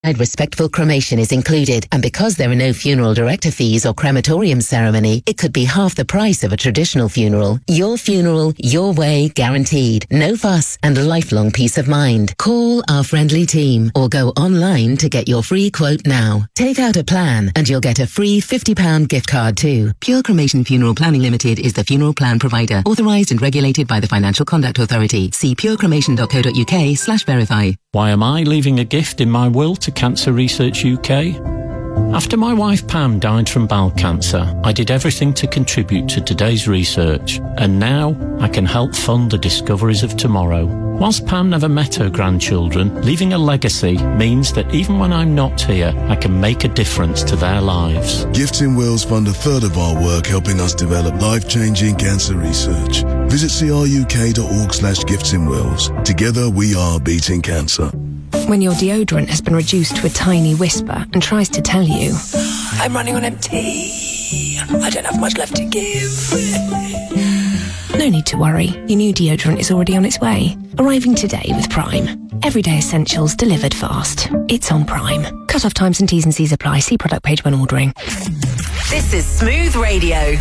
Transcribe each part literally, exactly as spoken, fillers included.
Respectful cremation is included, and because there are no funeral director fees or crematorium ceremony, it could be half the price of a traditional funeral. Your funeral, your way, guaranteed. No fuss and lifelong peace of mind. Call our friendly team or go online to get your free quote now. Take out a plan and you'll get a free fifty pound gift card too. Pure Cremation Funeral Planning Limited is the funeral plan provider, authorised and regulated by the Financial Conduct Authority. See purecremation.co.uk slash verify. Why am I leaving a gift in my will to Cancer Research U K? After my wife Pam died from bowel cancer, I did everything to contribute to today's research, and now I can help fund the discoveries of tomorrow. Whilst Pam never met her grandchildren, leaving a legacy means that even when I'm not here, I can make a difference to their lives. Gifts in Wills fund a third of our work helping us develop life-changing cancer research. Visit cruk.org slash gifts in wills. Together we are beating cancer. When your deodorant has been reduced to a tiny whisper and tries to tell you, I'm running on empty, I don't have much left to give. No need to worry, your new deodorant is already on its way. Arriving today with Prime. Everyday essentials delivered fast. It's on Prime. Cut-off times and T's and C's apply. See product page when ordering. This is Smooth Radio.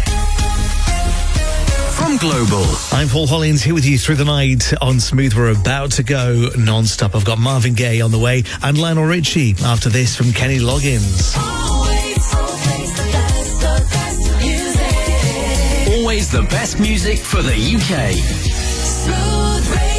From Global. I'm Paul Hollins here with you through the night on Smooth. We're about to go non-stop. I've got Marvin Gaye on the way and Lionel Richie after this from Kenny Loggins. Always, always the best, the best music. Always the best music for the U K. Smooth Radio.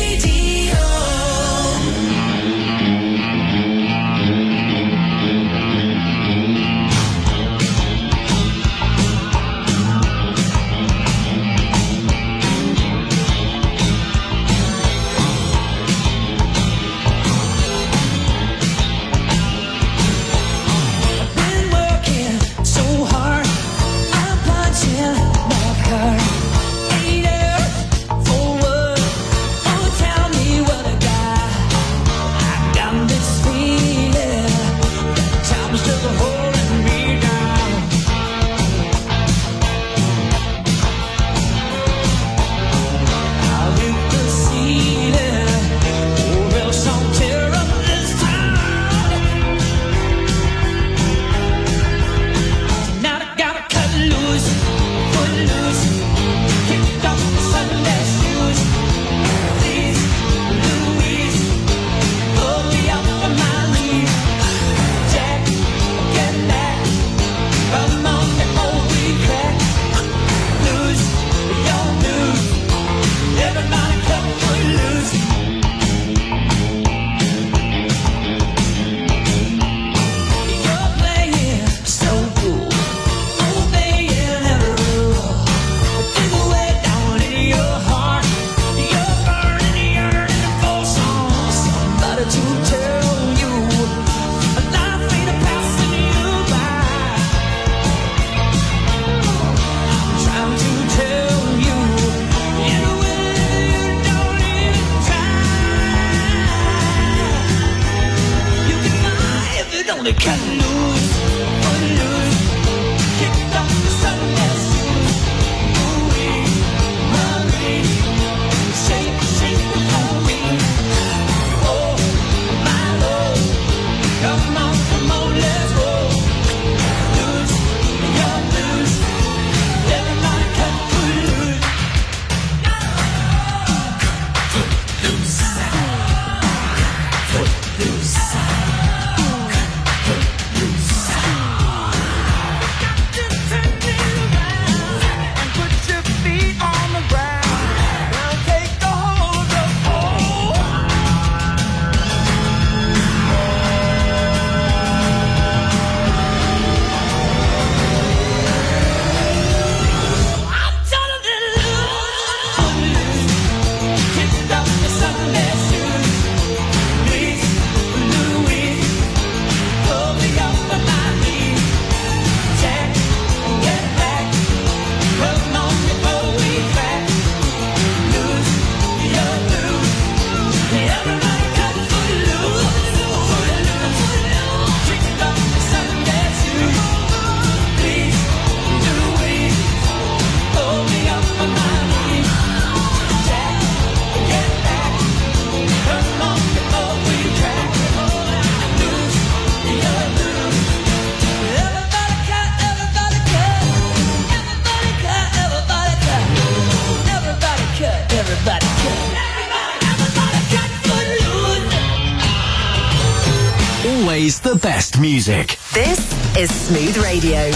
Always the best music. This is Smooth Radio.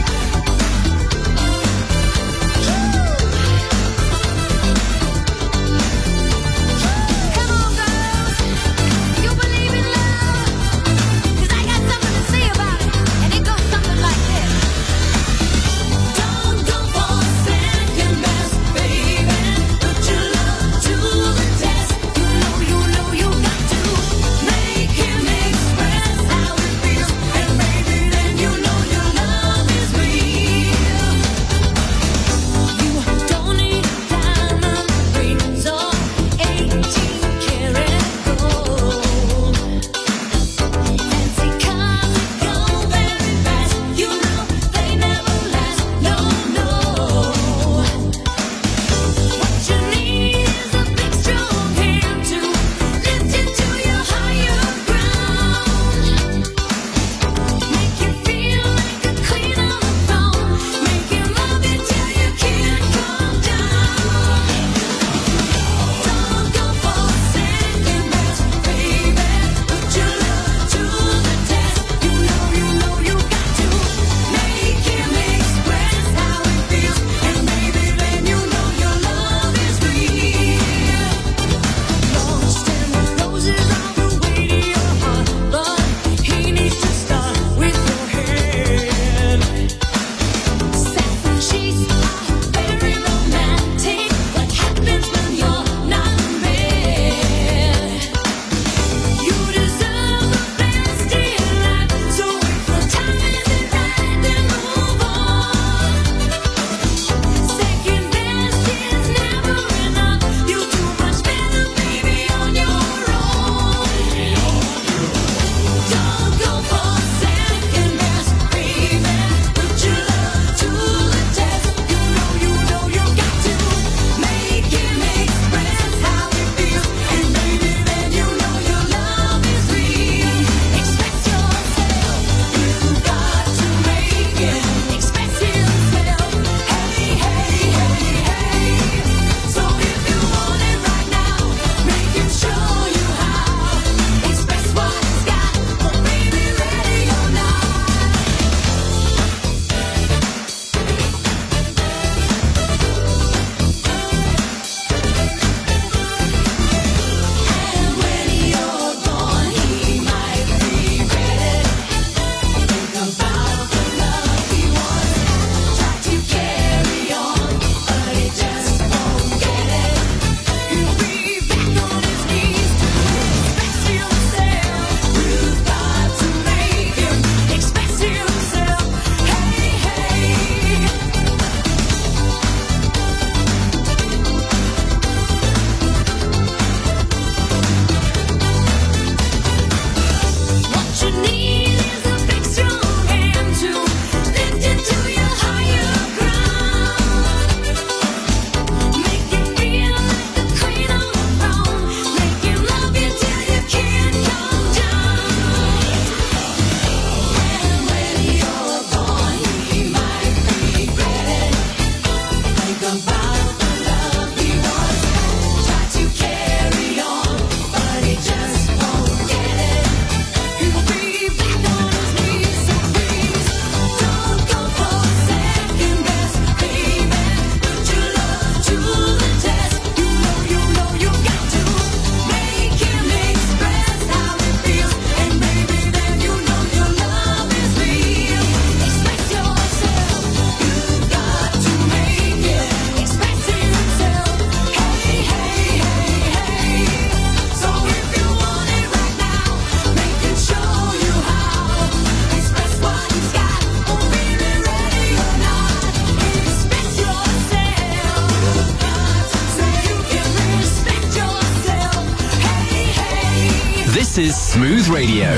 This is Smooth Radio.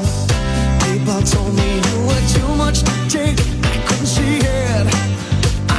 Told me you were too much to take. I couldn't see it.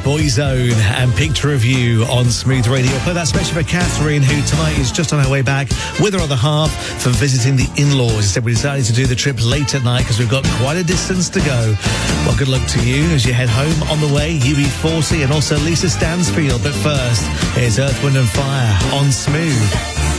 Boyzone and Picture of You on Smooth Radio. Play that special for Catherine, who tonight is just on her way back with her other half from visiting the in-laws. Instead, we decided to do the trip late at night because we've got quite a distance to go. Well, good luck to you as you head home. On the way, U B forty and also Lisa Stansfield. But first, here's Earth, Wind and Fire on Smooth.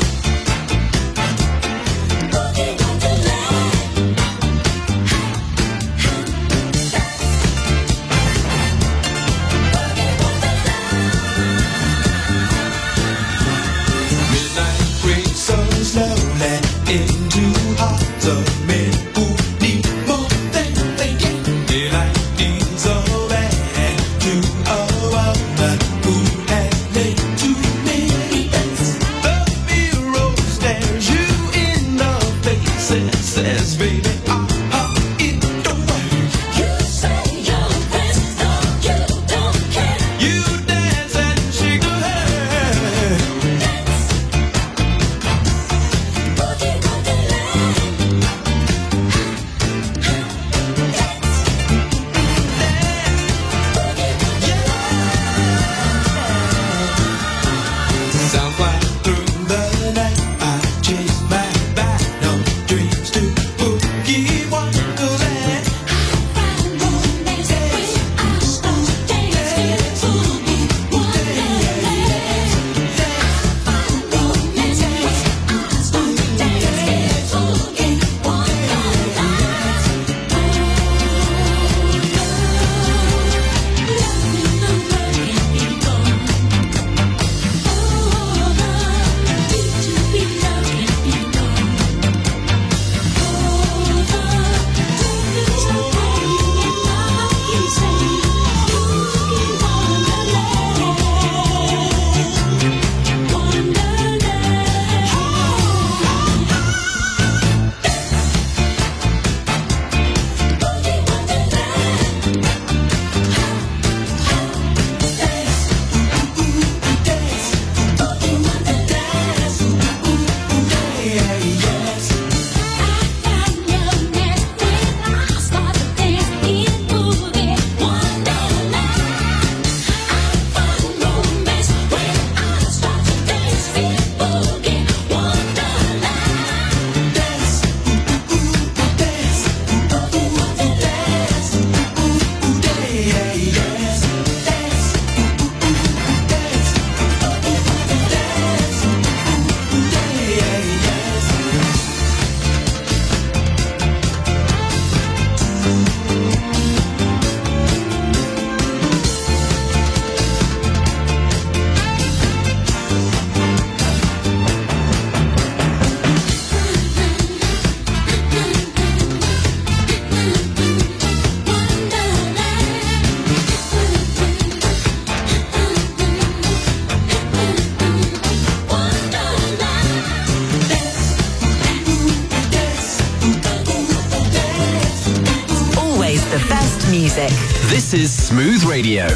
This is Smooth Radio.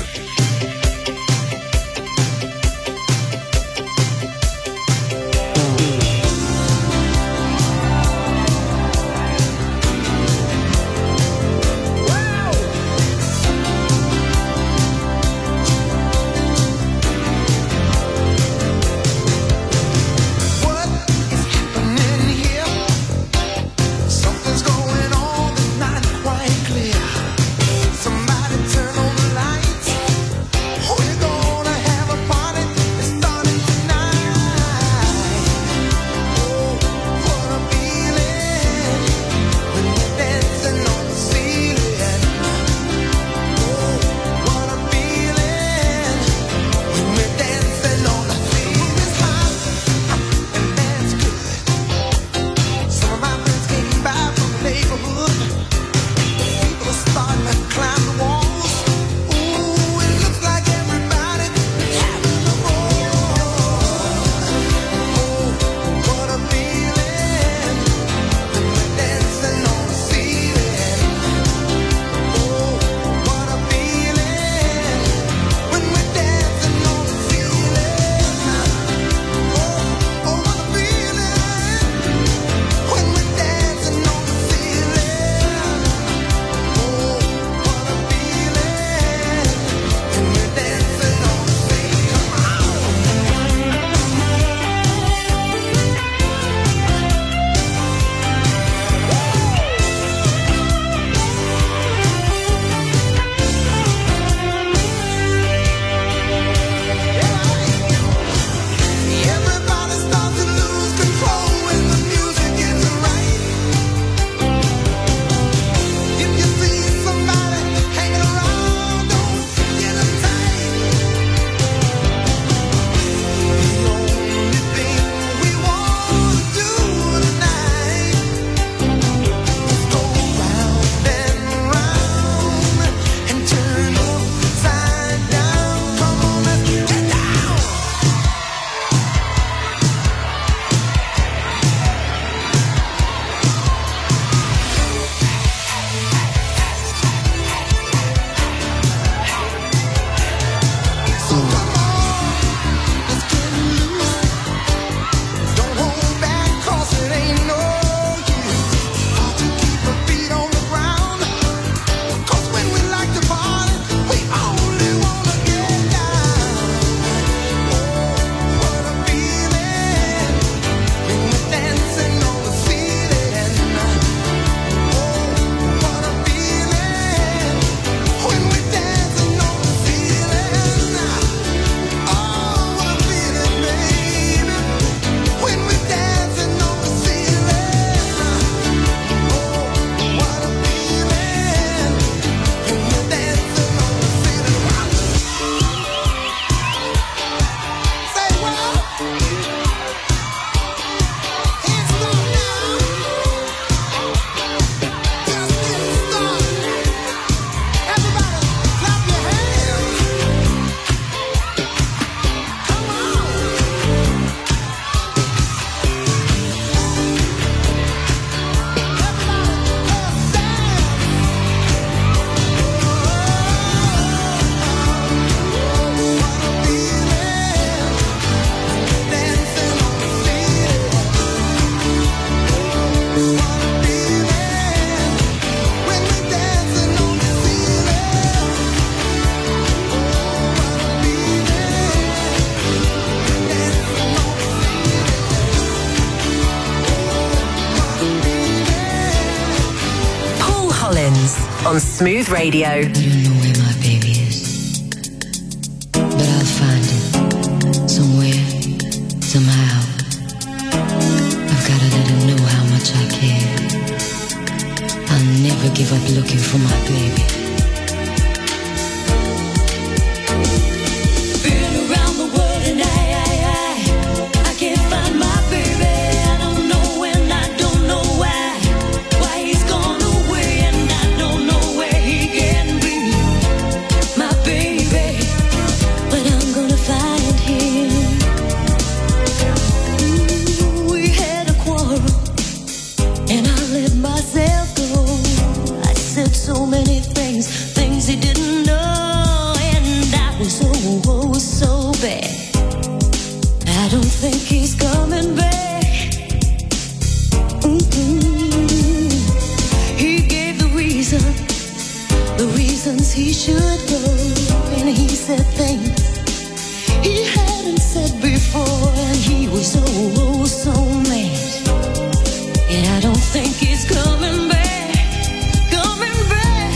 Somebody turn on the lights. Jones on Smooth Radio. I don't know where my baby is, but I'll find it somewhere, somehow. I've got to let her know how much I care. I'll never give up looking for my baby. Been around the world and I, I, I, I can't find my baby. I don't know when, I don't know why. Why he's gone away and I don't know where he can be. My baby, but I'm gonna find him. Ooh, we had a quarrel and I let myself go. I said so many things, things he didn't know, and I was so, oh, so bad. I don't think he's coming back. Mm-mm. He gave the reason, the reasons he should go, and he said things he hadn't said before, and he was so, oh, so mad. And I don't think he's coming back, coming back.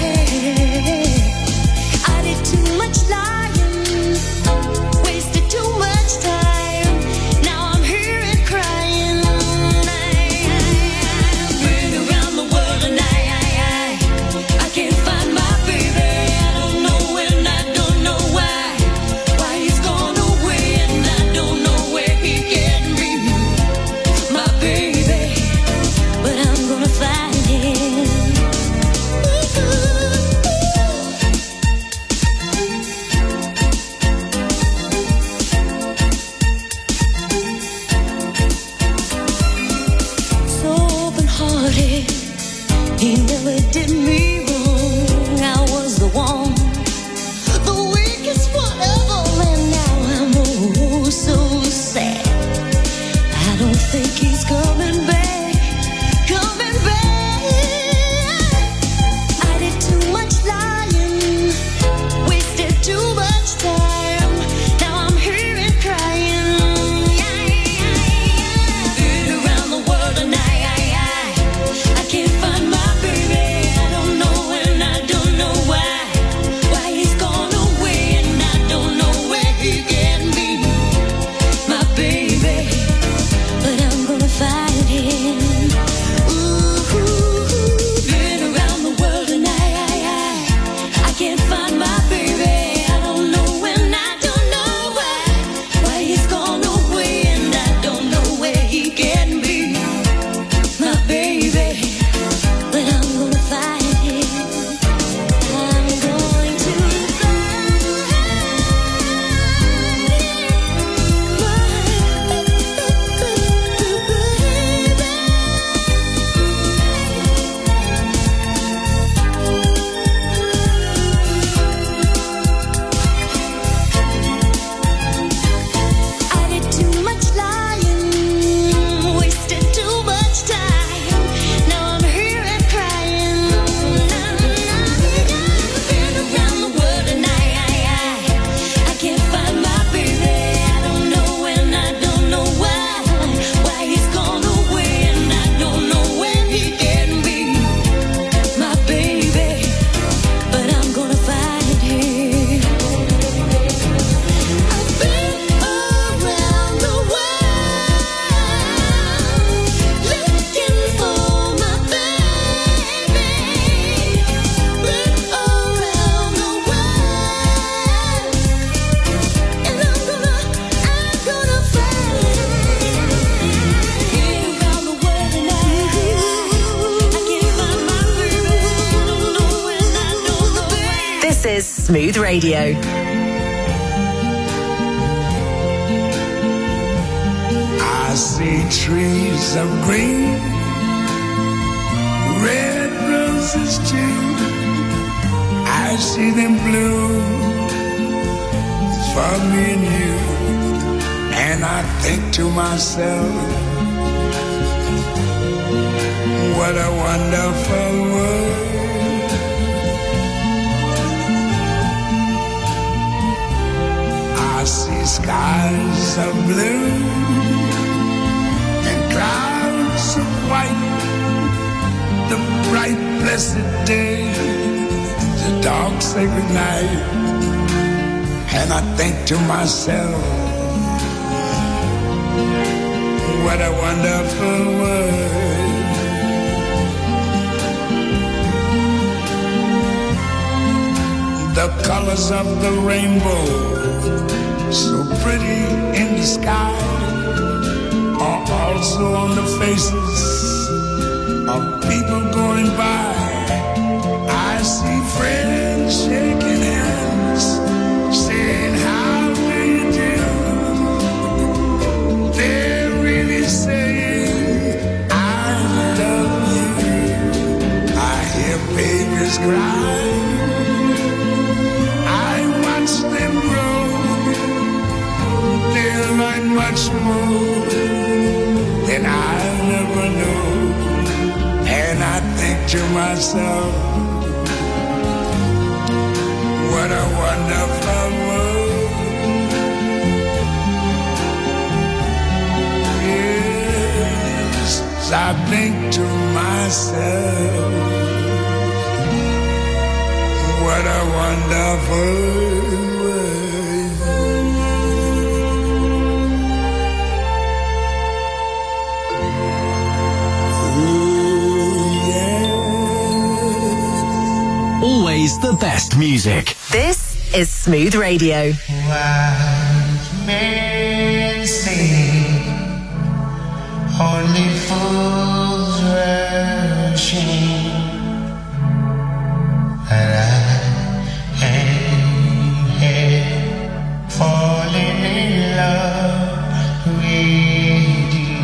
I did too much lying, wasted too much time. Now I'm here and crying. I've been around the world and I, I, I, I can't find my baby. I don't know when, I don't know why. Why he's gone away and I don't know where he can be. My baby, but I'm gonna find him. So open-hearted, he never did me wrong. I was the one, the weakest one of all, and now I'm oh so sad. I don't think he's coming back, coming back. I did too much lying, wasted too much time. Now I'm here and crying. Been around the world and I, I, I, I can't find my baby. I don't know when, I don't know why. Why he's gone away and I don't know where he can be. My baby, but I'm gonna find him. Ooh, been around the world and I, I, I, I can't find my baby. I don't know when, I don't know why. Why he's gone away and I don't know where he can be. My baby, but I'm gonna find him. I'm going to I did too much lying, wasted too much time. Now I'm here and crying. Been around the world and I, I, I, I can't find my baby. I don't know when, I don't know why. Why he's gone away and I don't know when he can be. My baby, but I'm gonna find him. I've been around the world looking for my baby. Been around the world, and I'm gonna, I'm gonna find him. Been around the world and I, I can't find my baby. I don't know when, I don't know where. This is Smooth Radio. I see trees of green, red roses too. I see them bloom for me and you. And I think to myself, what a wonderful world. I see skies of blue and clouds of white, the bright blessed day, the dark sacred night, and I think to myself, what a wonderful world. The colors of the rainbow, so pretty in the sky, are also on the faces of people going by. I see friends shaking hands, saying how do you do. They're really saying I love you. I hear babies cry, I watch them grow. They'll learn much more than I never knew. And I think to myself, what a wonderful world. Yes, I think to myself, what a wonderful world. Always the best music. This is Smooth Radio. Wise men say only fools rushing, but I ain't here falling in love with you.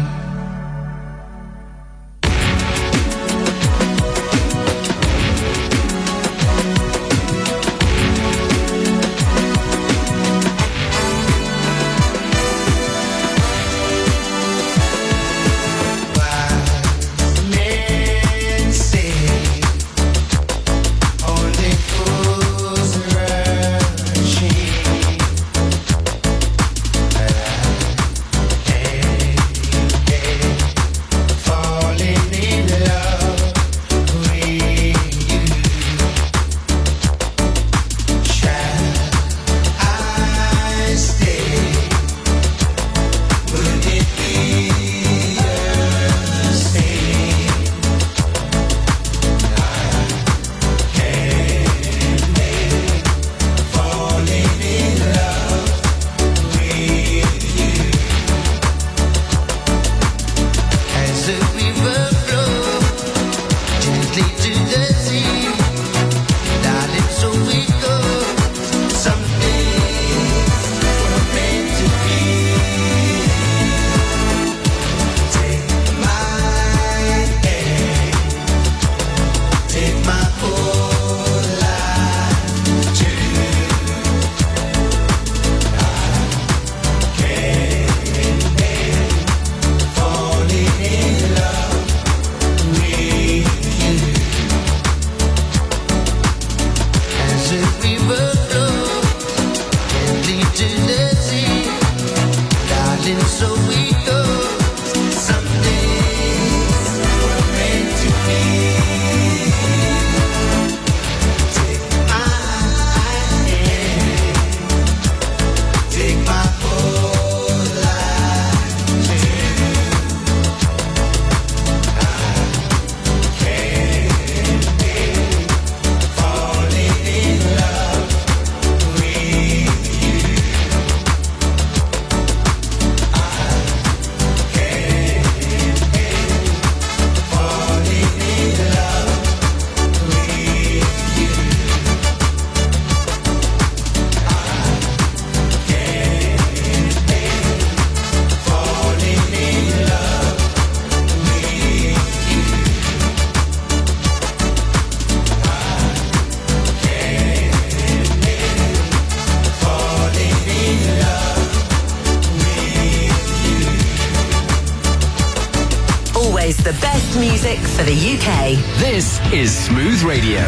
The best music for the U K. This is Smooth Radio.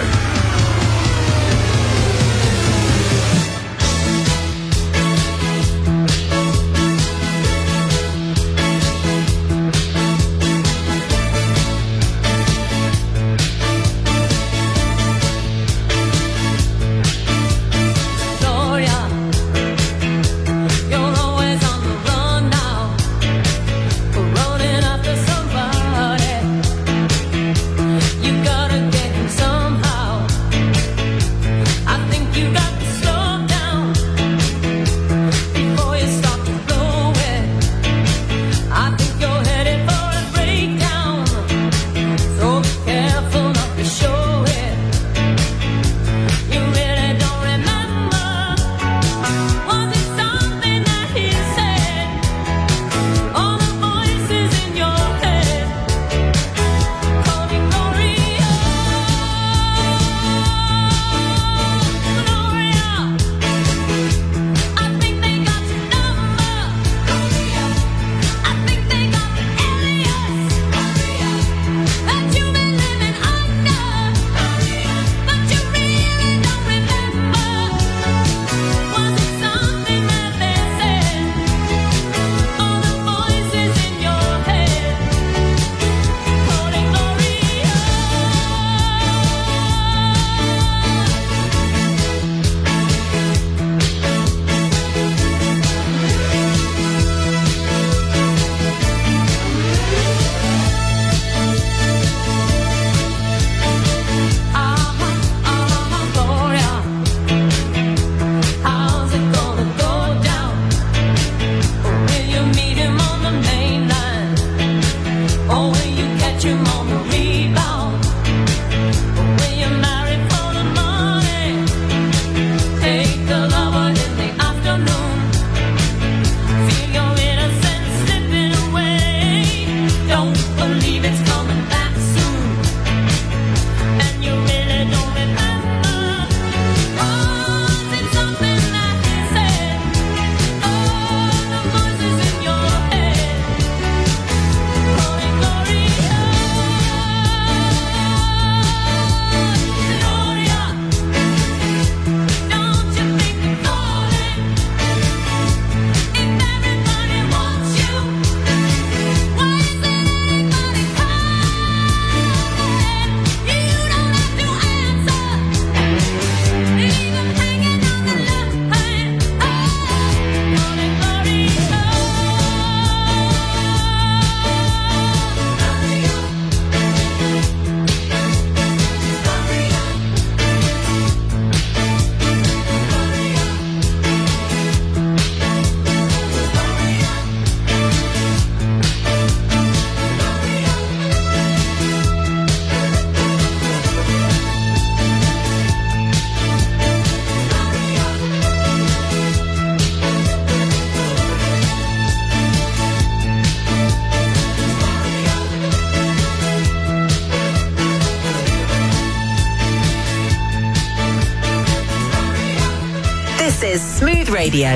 is Smooth Radio.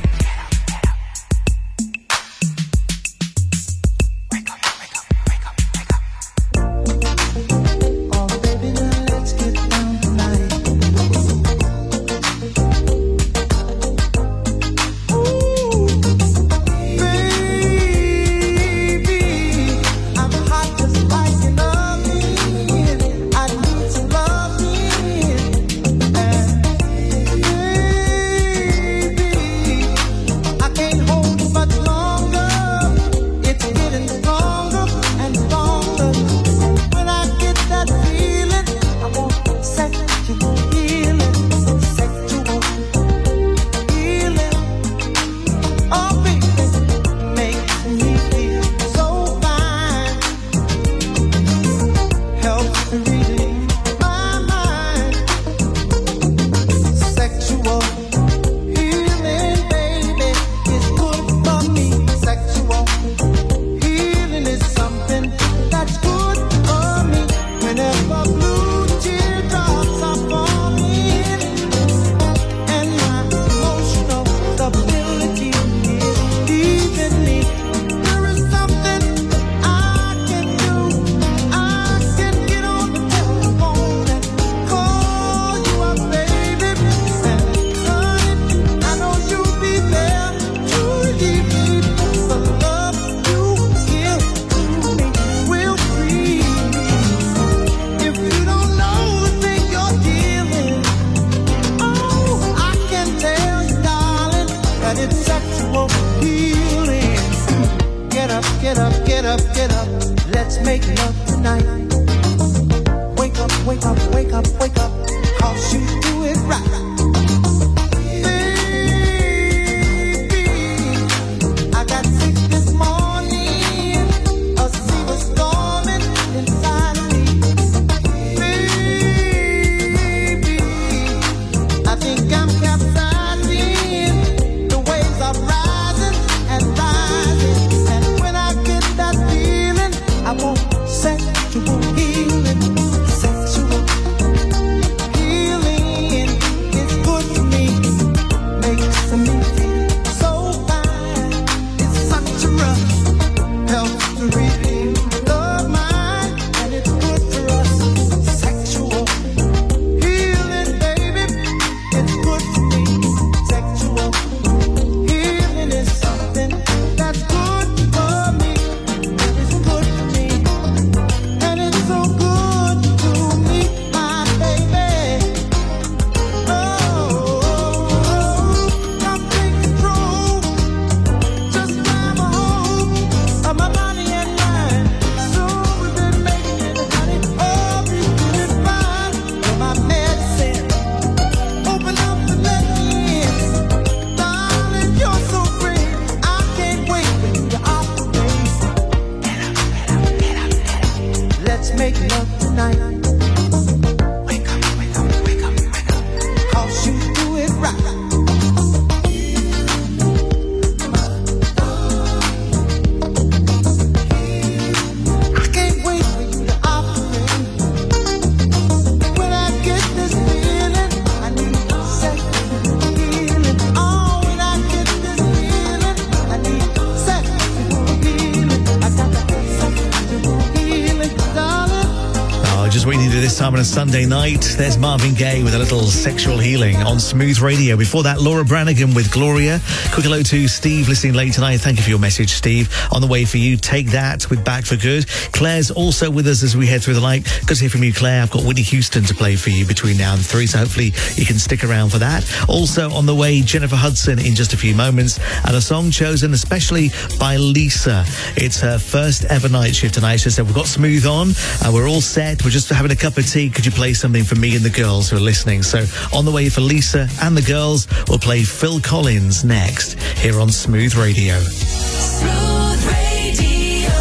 Time on a Sunday night. There's Marvin Gaye with a little sexual healing on Smooth Radio. Before that, Laura Branigan with Gloria. Quick hello to Steve listening late tonight. Thank you for your message, Steve. On the way for you, Take That with Back for Good. Claire's also with us as we head through the night. Good to hear from you, Claire. I've got Whitney Houston to play for you between now and three, so hopefully you can stick around for that. Also on the way, Jennifer Hudson in just a few moments, and a song chosen especially by Lisa. It's her first ever night shift tonight. She said, we've got Smooth on, uh, we're all set, we're just having a cup of tea. Could you play something for me and the girls who are listening? So on the way for Lisa and the girls, we'll play Phil Collins next here on Smooth Radio. Smooth Radio.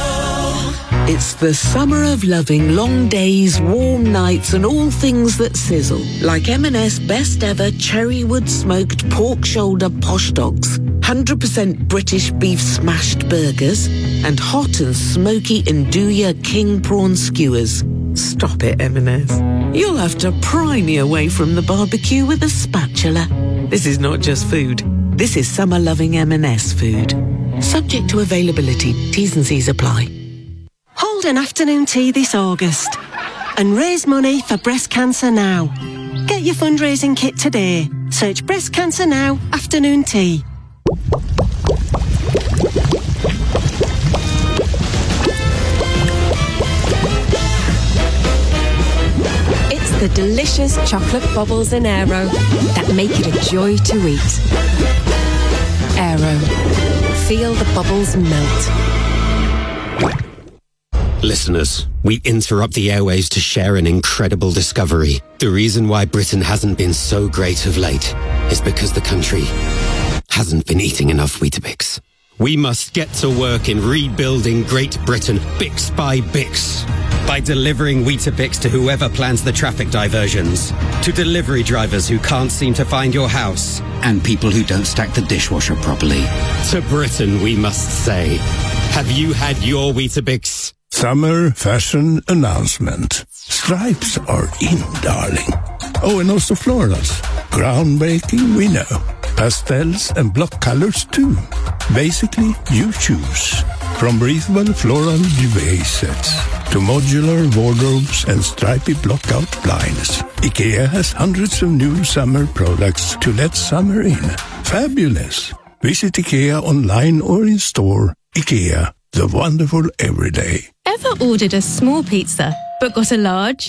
It's the summer of loving long days, warm nights and all things that sizzle. Like M and S best ever cherrywood smoked pork shoulder posh dogs, one hundred percent British beef smashed burgers and hot and smoky Nduja king prawn skewers. Stop it, M and S. You'll have to pry me away from the barbecue with a spatula. This is not just food. This is summer-loving M and S food. Subject to availability. T's and C's apply. Hold an afternoon tea this August and raise money for breast cancer now. Get your fundraising kit today. Search Breast Cancer Now Afternoon Tea. It's the delicious chocolate bubbles in Aero that make it a joy to eat. Aero. Feel the bubbles melt. Listeners, we interrupt the airwaves to share an incredible discovery. The reason why Britain hasn't been so great of late is because the country hasn't been eating enough Weetabix. We must get to work in rebuilding Great Britain, Bix by Bix. By delivering Weetabix to whoever plans the traffic diversions, to delivery drivers who can't seem to find your house, and people who don't stack the dishwasher properly. To Britain, we must say, have you had your Weetabix? Summer fashion announcement. Stripes are in, darling. Oh, and also florals. Groundbreaking, we know. Pastels and block colors, too. Basically, you choose. From breathable floral duvet sets to modular wardrobes and stripy blockout blinds, IKEA has hundreds of new summer products to let summer in. Fabulous. Visit IKEA online or in store. IKEA, the wonderful everyday. Ever ordered a small pizza but got a large?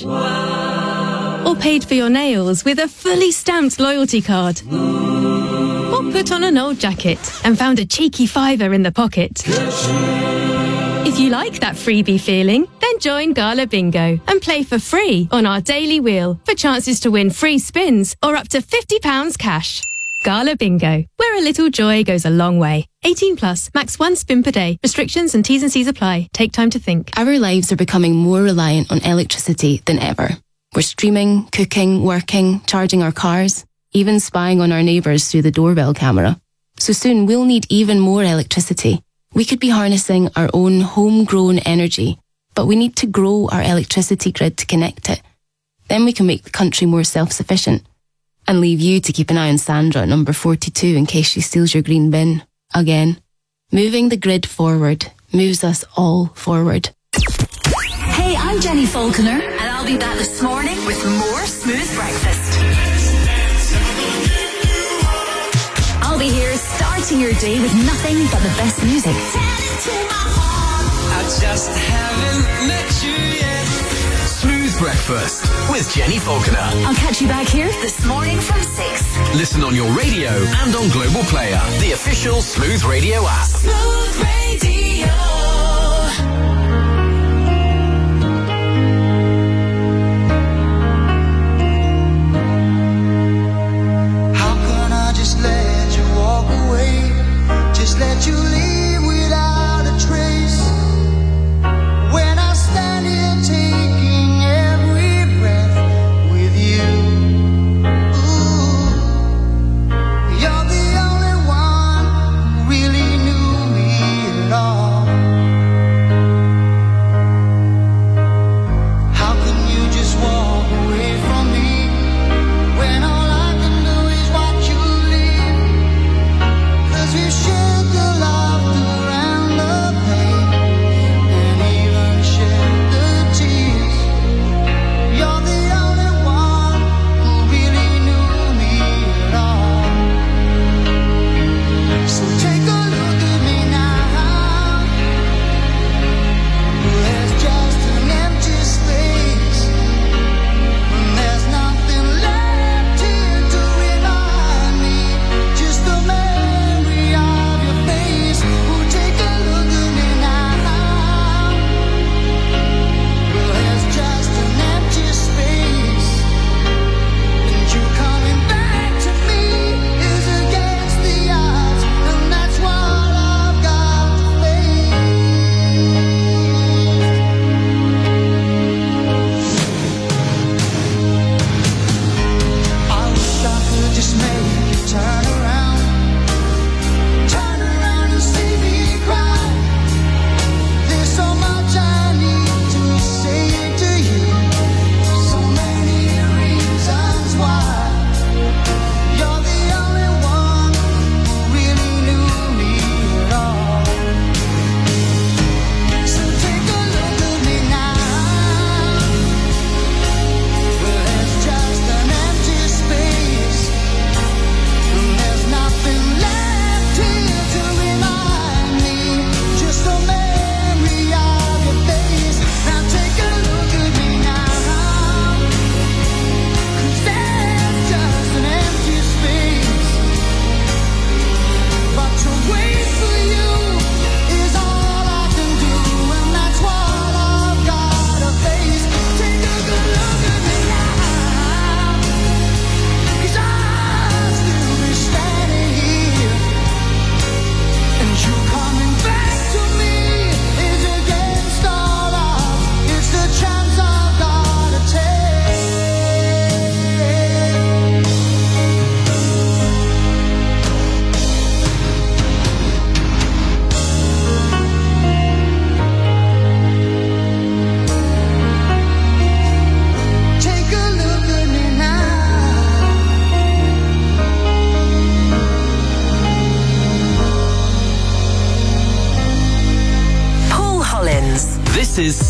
Or paid for your nails with a fully stamped loyalty card? Or put on an old jacket and found a cheeky fiver in the pocket? If you like that freebie feeling, then join Gala Bingo and play for free on our daily wheel for chances to win free spins or up to fifty pounds cash. Gala Bingo, where a little joy goes a long way. eighteen plus, max one spin per day. Restrictions and T's and C's apply. Take time to think. Our lives are becoming more reliant on electricity than ever. We're streaming, cooking, working, charging our cars, even spying on our neighbours through the doorbell camera. So soon we'll need even more electricity. We could be harnessing our own homegrown energy, but we need to grow our electricity grid to connect it. Then we can make the country more self-sufficient. And leave you to keep an eye on Sandra at number forty-two in case she steals your green bin. Again. Moving the grid forward moves us all forward. Hey, I'm Jenny Falconer, and I'll be back this morning with more Smooth Breakfast. I'll be here starting your day with nothing but the best music. I just haven't met you yet. Smooth Breakfast with Jenny Falconer. I'll catch you back here this morning from six. Listen on your radio and on Global Player, the official Smooth Radio app. Smooth Radio. How can I just let you walk away? Just let you leave without a trace. When I stand here taking every breath with you. Ooh, you're the only one who really knew me at all.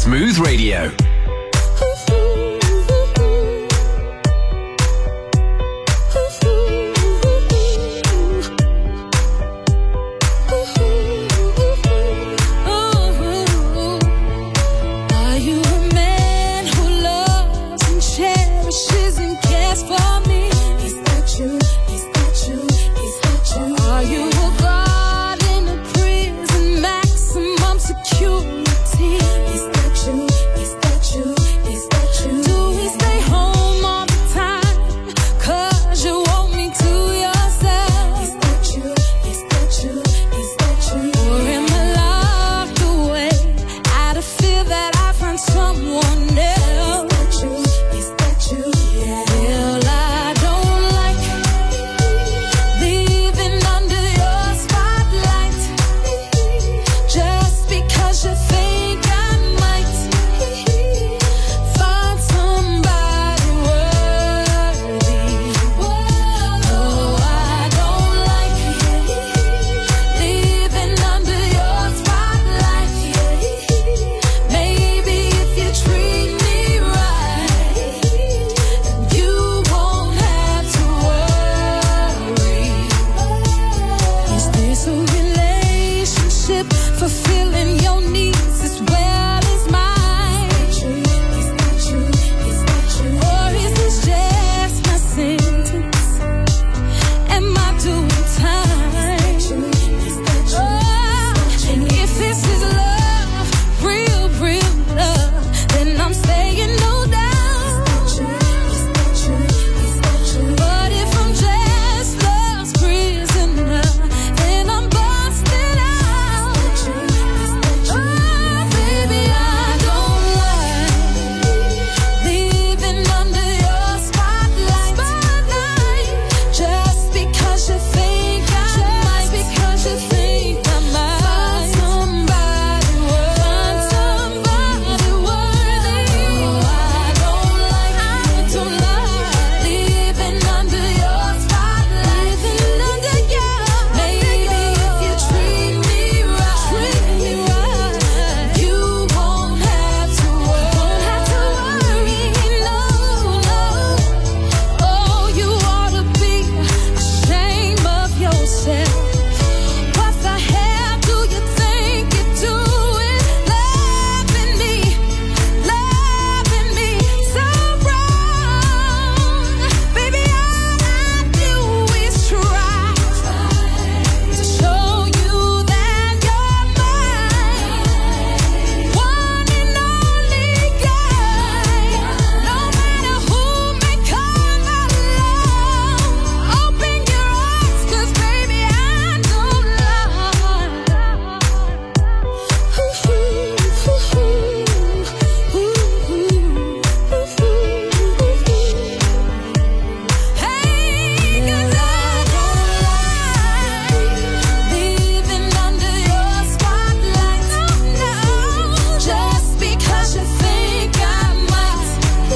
Smooth Radio. Are you a man who loves and cherishes and cares for me? Is that you? Is that you? Is that you? Are you a guard in a prison, maximum security? Is that you? Is that you? Is that you? Do we stay home all the time? 'Cause you want me to yourself. Is that you? Is that you? Is that you? Or am I locked away out of fear that I find someone else? Is that you? Is that you? Yeah. Well, I don't like leaving under your spotlight just because you think I might find somebody worthy. No, I don't like leaving under your spotlight. Maybe if you treat me right, you won't have to worry. Is this a relationship fulfilling your needs as well as mine? Is that you? Is that you? Or is this just my sentence? Am I doing time? Oh, and if this is love, real, real love, then I'm saying no doubt. But if I'm just love's prisoner, then I'm busted out. Oh, baby, I don't like leaving under your spotlight just because you think I might. Because you think I might find somebody worthy. Somebody worthy. No, I don't like. I don't like leaving under your spotlight. Leaving under your. Maybe if you treat me right, treat me right, you won't have to worry. Won't have to worry. No, no. Oh, you ought to be ashamed of yourself. What the hell do you think you're doing? Loving me, loving me so wrong. Baby, all I do is try to show you that you're mine. One and only guy. No matter who may come along, open your eyes, 'cause baby, I don't leaving under your spotlight. Just because you think I might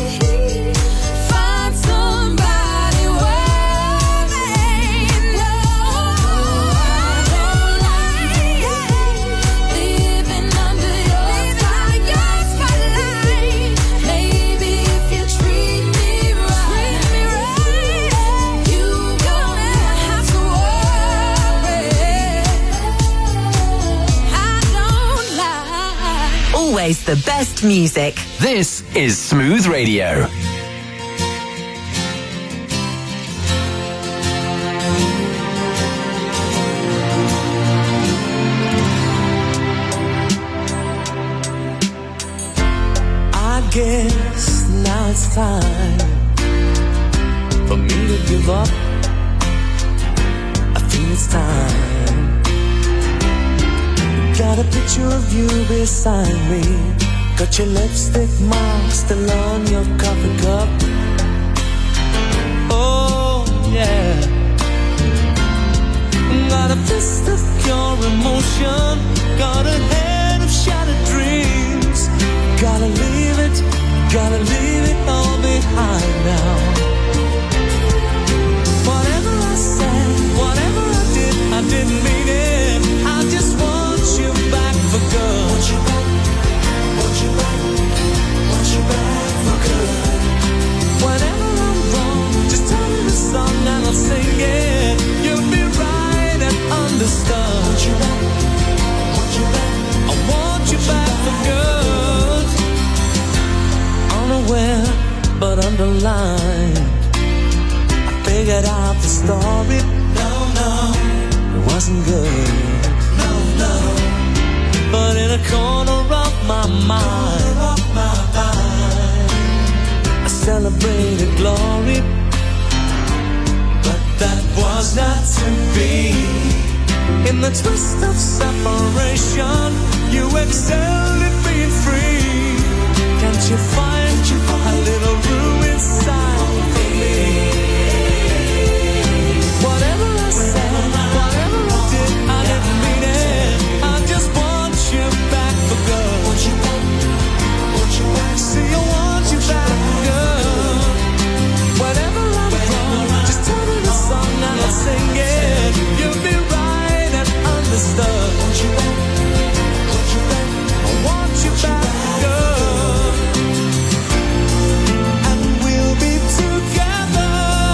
find somebody worthy. No, I don't like leaving under your spotlight. Maybe if you treat me right, you won't have to worry. I don't like. Always the best music. This is Smooth Radio. I guess now it's time for me to give up. I think it's time. Got a picture of you beside me. Got your lipstick mark still on your coffee cup. Oh, yeah. Got a fist of pure emotion. Got a head of shattered dreams. Gotta leave it, gotta leave it all behind now. Whatever I said, whatever I did, I didn't mean it. I just want you back for good. Want you back, want you back. anywhere but underlined. I figured out the story. No, no, it wasn't good. No, no, but in a corner of my mind, of my mind, I celebrated glory. But that was not to be. In the twist of separation, you excelled at being free. Can't you find a little room inside for me? Whatever I said, whatever I did, I didn't mean it. I just want you back for good. Want you back, want you back. See, I want you back for good. Whatever I'm wrong, just tell me the song and I'll sing it. You'll be right and understood. Want you back, want you back. I want you back for good. And we'll be together.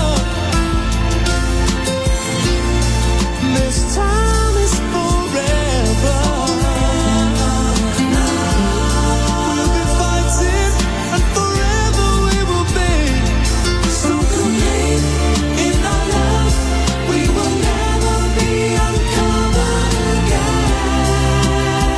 This time is forever. We'll be fighting and forever we will be. So complete in our love, we will never be uncovered again.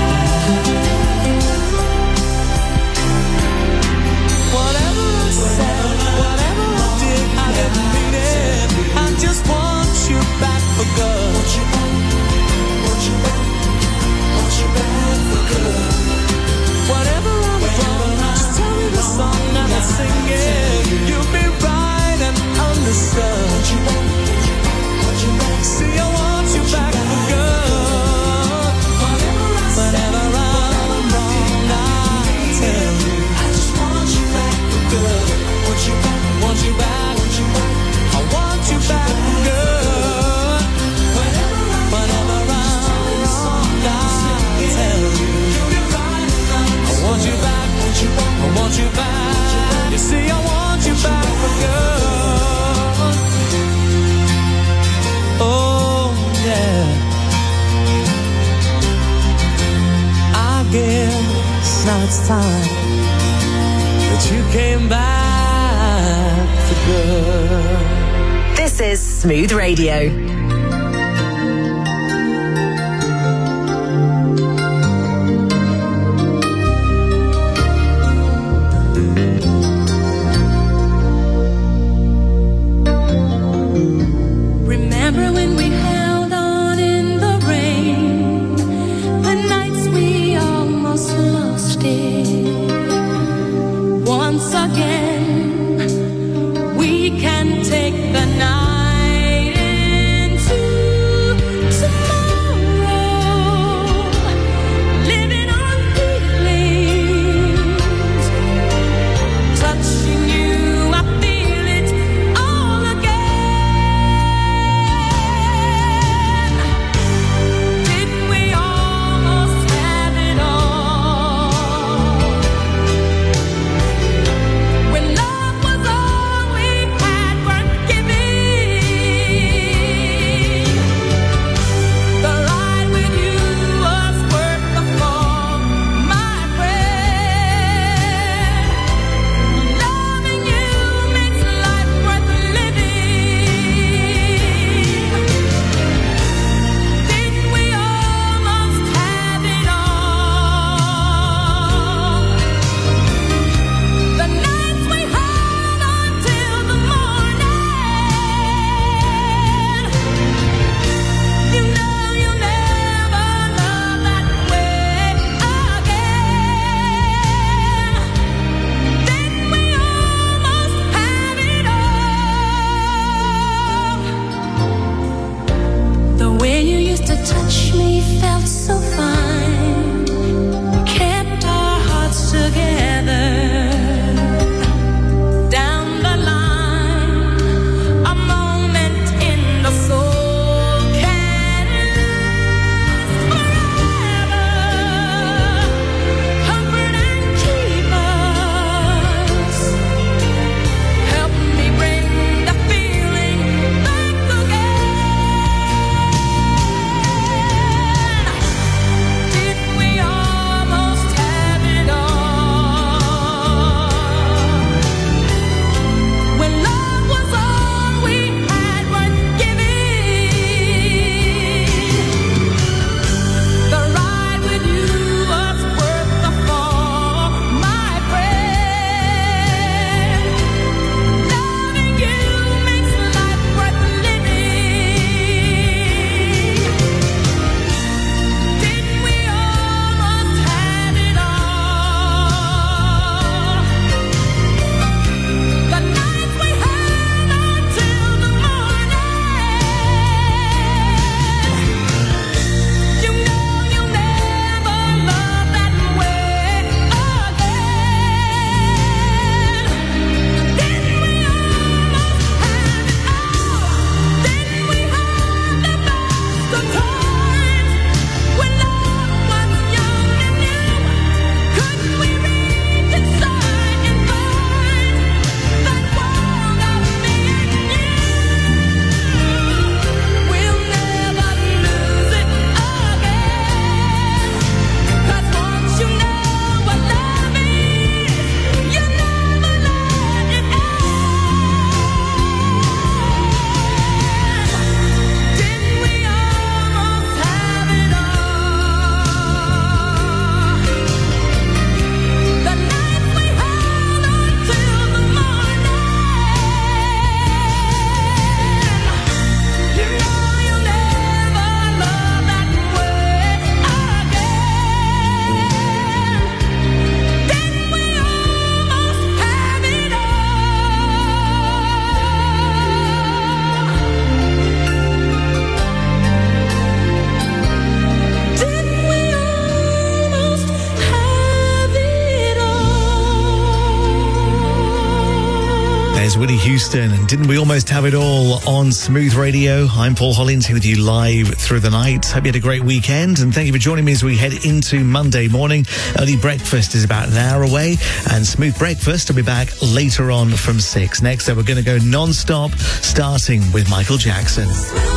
Whatever I said, whatever I did, I didn't mean it. I just want you back for good. Want you back, want you back, want you back for good. Whatever I'm wrong, just tell me the song and I'll sing it. You'll be right and understood. Want you back, want you back. See, I want you back for good. Whatever I'm wrong, I'll tell you. I just want you back for good. Want you back, want you back, want you back. I want you back for good. Whatever I'm wrong, I'll tell you. I want you back, I want you back. You see, I want you back for good. Oh, yeah. I guess now it's time that you came back for good. This is Smooth Radio. Remember when we held on in the rain, the nights we almost lost it. Once again, we can take the night into tomorrow, living on feelings, touching you, I feel it all again. Didn't we almost have it all? When There's Whitney Houston, and didn't we almost have it all on Smooth Radio? I'm Paul Hollins here with you live through the night. Hope you had a great weekend, and thank you for joining me as we head into Monday morning. Early breakfast is about an hour away, and Smooth Breakfast will be back later on from six. Next up, we're going to go non-stop, starting with Michael Jackson.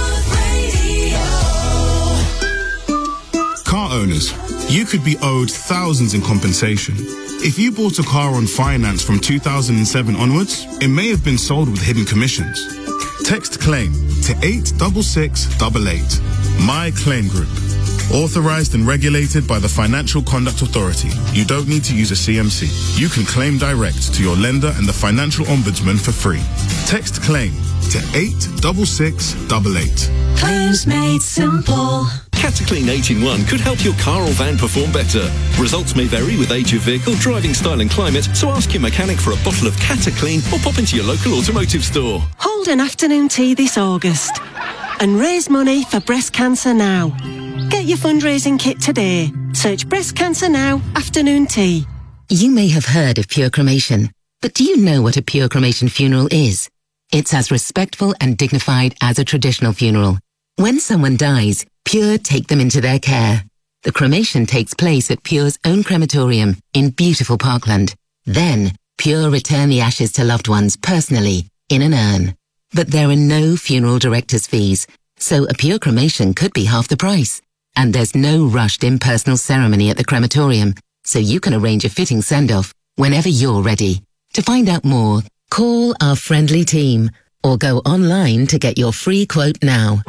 Car owners, you could be owed thousands in compensation. If you bought a car on finance from two thousand seven onwards, it may have been sold with hidden commissions. Text CLAIM to eight six six eight eight. My Claim Group. Authorized and regulated by the Financial Conduct Authority. You don't need to use a C M C. You can claim direct to your lender and the Financial Ombudsman for free. Text CLAIM to eight six six eight eight. Claims made simple. Cataclean eight in one could help your car or van perform better. Results may vary with age of vehicle, driving style and climate, so ask your mechanic for a bottle of Cataclean or pop into your local automotive store. Hold an afternoon tea this August and raise money for breast cancer now. Get your fundraising kit today. Search Breast Cancer Now afternoon tea. You may have heard of pure cremation, but do you know what a pure cremation funeral is? It's as respectful and dignified as a traditional funeral. When someone dies, Pure take them into their care. The cremation takes place at Pure's own crematorium in beautiful Parkland. Then, Pure return the ashes to loved ones personally in an urn. But there are no funeral director's fees, so a Pure cremation could be half the price. And there's no rushed impersonal ceremony at the crematorium, so you can arrange a fitting send-off whenever you're ready. To find out more, call our friendly team or go online to get your free quote now.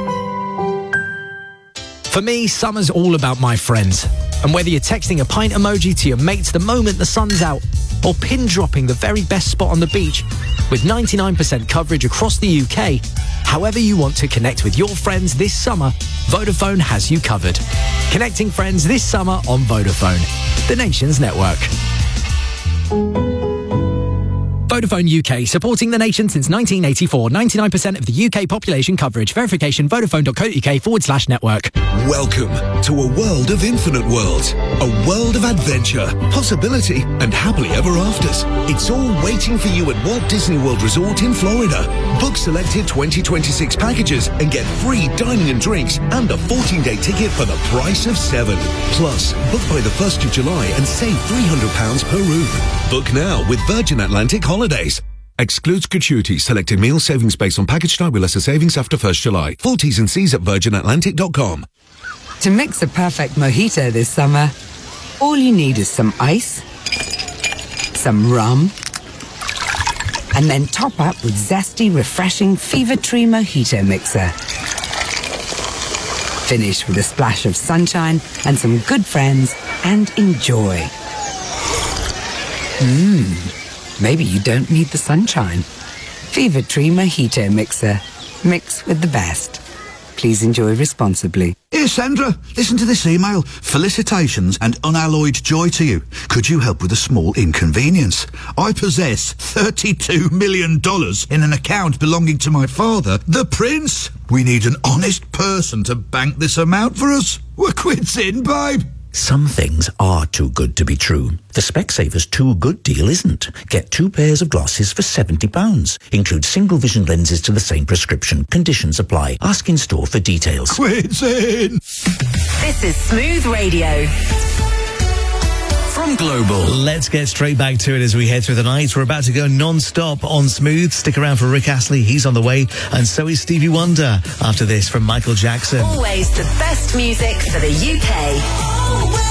For me, summer's all about my friends. And whether you're texting a pint emoji to your mates the moment the sun's out, or pin dropping the very best spot on the beach, with ninety-nine percent coverage across the U K, however you want to connect with your friends this summer, Vodafone has you covered. Connecting friends this summer on Vodafone, the nation's network. Vodafone U K, supporting the nation since nineteen eighty-four. ninety-nine percent of the U K population coverage. Verification, vodafone.co.uk forward slash network. Welcome to a world of infinite worlds. A world of adventure, possibility, and happily ever afters. It's all waiting for you at Walt Disney World Resort in Florida. Book selected twenty twenty-six packages and get free dining and drinks and a fourteen-day ticket for the price of seven. Plus, book by the first of July and save three hundred pounds per room. Book now with Virgin Atlantic Holidays. Excludes gratuity. Selected meal savings based on package type with lesser savings after first July. Full T's and C's at virgin atlantic dot com. To mix a perfect mojito this summer, all you need is some ice, some rum, and then top up with zesty, refreshing Fever Tree Mojito Mixer. Finish with a splash of sunshine and some good friends and enjoy. Mmm, maybe you don't need the sunshine. Fever Tree Mojito Mixer. Mix with the best. Please enjoy responsibly. Here, Sandra, listen to this email. Felicitations and unalloyed joy to you. Could you help with a small inconvenience? I possess thirty-two million dollars in an account belonging to my father, the Prince. We need an honest person to bank this amount for us. We're quits in, babe. Some things are too good to be true. The Specsavers Too Good deal isn't. Get two pairs of glasses for seventy pounds. Include single vision lenses to the same prescription. Conditions apply. Ask in store for details. Quits in. This is Smooth Radio. From Global. Let's get straight back to it as we head through the night. We're about to go non-stop on Smooth. Stick around for Rick Astley. He's on the way. And so is Stevie Wonder. After this, from Michael Jackson. Always the best music for the U K.